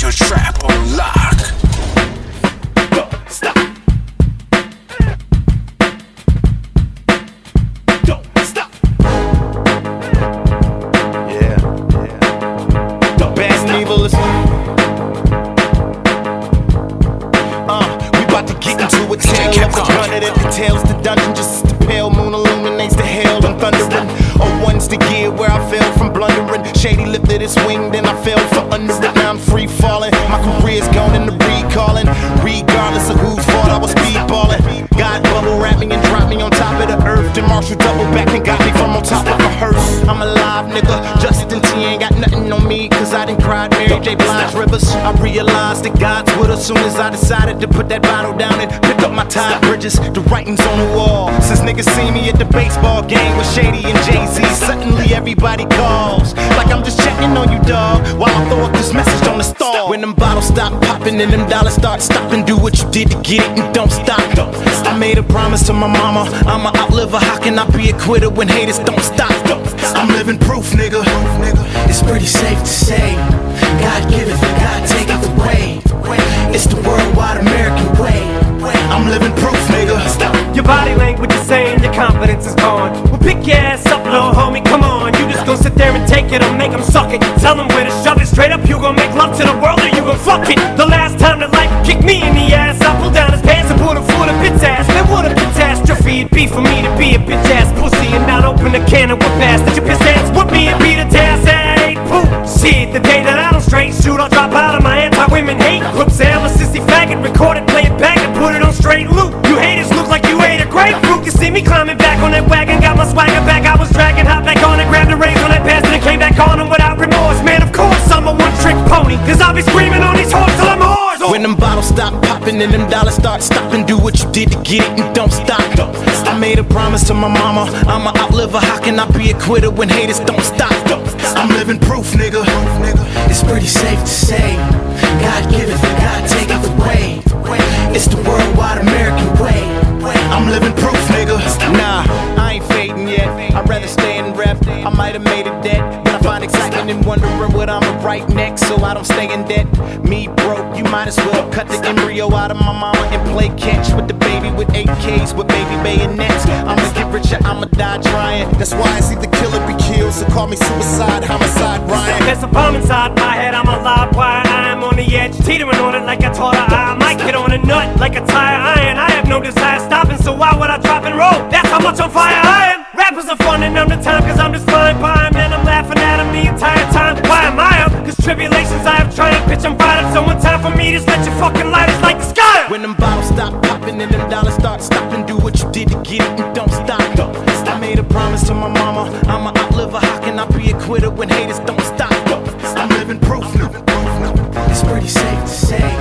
Radio Trap on lock. Don't stop. Don't stop. Yeah. The best and evil is. We about to get into a tale of the gunner that details the dungeon just as the pale moon illuminates the hell and thundering. One's the gear where I fell from blundering. Shady lifted his wing, then I fell for under it. Now I'm free falling. My career's gone into recalling. Regardless of whose fault I was speedballing. God bubble wrapped me and dropped me on top of the earth. Then Marshall double back and got me from on top of a hearse. I'm alive, nigga. Justin T ain't got nothing on me, cause I done cried Mary J. Blige rivers. I realized that God's with us soon as I decided to put that bottle down and pick up my Tide Bridges. The writing's on the wall. Since niggas see me at the baseball game with Shady and Jay-Z, suddenly everybody calls like I'm just checking on you, dog, while I throw up this message on the stall. When them bottles stop popping and them dollars start stopping, do what you did to get it and don't stop. I made a promise to my mama, I'ma outlive her. How can I be a quitter when haters don't stop? I'm living proof, nigga. It's pretty safe to say, God giveth and God taketh away. It's the worldwide American way. I'm living proof, nigga. Your body language is saying your confidence is gone. Well, pick your ass up, little homie, come on. You just gon' sit there and take it or make them suck it. Tell them where to shove it. Straight up, you gon' make love to the world or you gon' fuck it. The last time that life kicked me in the ass, I pulled down his pants and put him full of bitch ass. Man, what a catastrophe it'd be for me to be a bitch ass pussy and not open a can of whoop ass. That your piss ass with me and beat a task. Hey, pooh. Shit, the day that I don't straight shoot, I'll drop out of my anti-women hate group. Say I'm a sissy faggot, record it, play it back and put it on straight loop. You haters look like you ate a grapefruit. You see me climbing back on that wagon, got my swagger back. I was dragging, hop back on and grabbed the reins on that pass and came back on them without remorse. Man, of course I'm a one-trick pony, cause I'll be screaming on these hoes till I'm a horse. When them bottles stop popping and them dollars start stopping, do what you did to get it and don't stop. I made a promise to my mama, I'ma outlive her. How can I be a quitter when haters don't stop? I'm living proof, nigga. It's pretty safe to say, God giveth and God taketh away. It's the worldwide American way. I'm living proof, nigga. Nah, I ain't fading yet. I'd rather stay in rep. I might have made it dead, but I find excitement in wondering what I'ma write next, so I don't stay in debt. Me broke, you might as well cut the embryo out of my mama and play catch with the baby with 8Ks with baby bayonets. I'ma get richer, I'ma die trying. That's why it's either kill or be killed, so call me suicide, homicide, Ryan. There's a bomb inside my head, I'm a live wire. I'm on the edge, teetering on it like I taught her. I might get on a nut like a tire iron. I have no desire stopping, so why would I drop and roll? That's how much on fire I am. Rappers are fun and I'm the time, cause I'm just flying by them and I'm laughing at them the entire time. Why am I up? Cause tribulations I have triumphed, bitch I'm fired up. So one time for me, just let your fucking lighters like the sky. When them bottles stop popping and them dollars start stopping, do what you did to get it and don't stop. I made a promise to my mama, I'ma outlive her. How can I be a quitter when haters don't stop? I'm living proof. It's pretty safe to say,